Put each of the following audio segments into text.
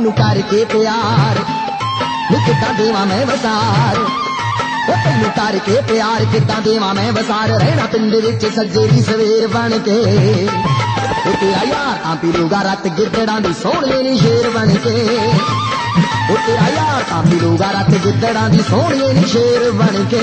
तैनू करके प्यार कितना देवा मैं वसार तैनू करके प्यार कितना देवा मैं वसार रहना पिंड विच सज्जे दी सवेर बन के तेरा यार तां पीलूगा रत गिद्दड़ां दी सोहणिए नी शेर बन के तेरा यार तां पीलूगा रत गिद्दड़ां दी सोहणिए नी शेर बन के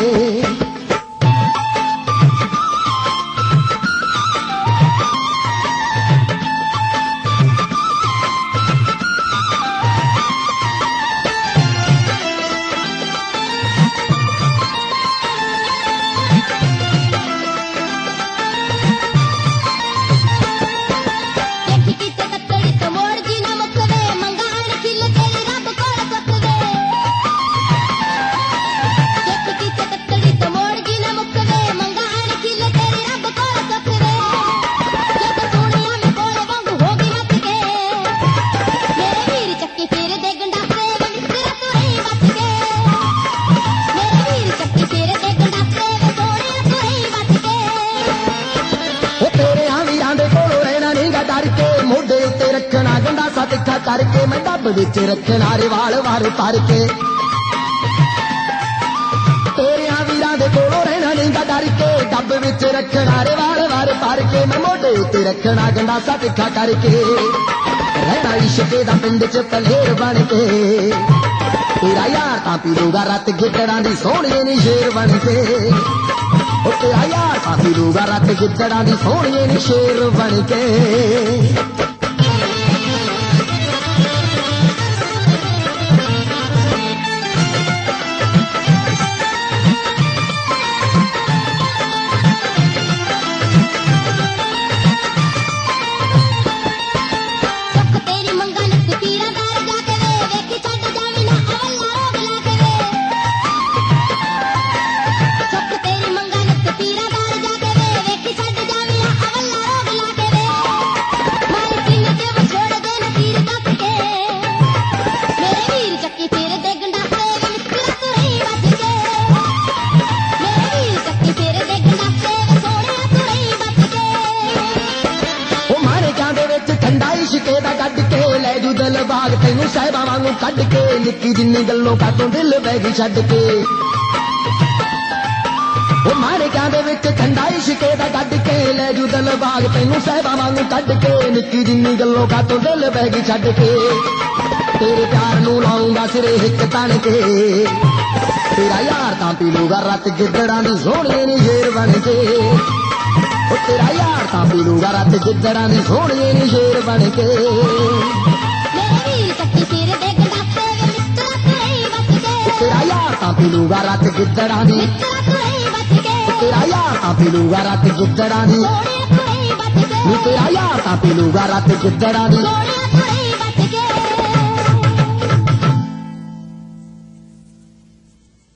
करके मैं डब विच रखना रिवाल वार भर के तेरिया वीरां दे कोलों रहना नहीं डर के डब विच रखना रिवाल वार भर के मैं मोढे उत्ते रखना गंडासा तिखा करके रहना इश्क दा पिंड च पलेर बन के तेरा यार तां पीलूगा रत गिद्दड़ां दी सोहणिए नी शेर बन के तेरा यार तां पीलूगा रत गिद्दड़ां दी सोहणिए नी शेर बन के तैनू साहिबा वांगू कढ के निक्की जिन्नी गल्लों कातों दिल बह गई छड्ड के मारे क्या दे विच ठंडा इश्के दा कढ के ले जू दिल बाग तैनू साहिबा वांगू कढ के निक्की जिन्नी गल्लों कातों दिल बह गई छड्ड के तेरे प्यार नू लाऊंगा सिरे हिक तन के तेरा यार तां पीलूगा रत गिद्दड़ां दी सोहणिए नी शेर बन के तेरा यार तां पीलूगा रत गिद्दड़ां दी सोहणिए नी शेर बन के तेरा यार तां पीलूगा रत गिद्दड़ां दी तेरा यार तां पीलूगा रत गिद्दड़ां दी तेरा यार तां पीलूगा रत गिद्दड़ां दी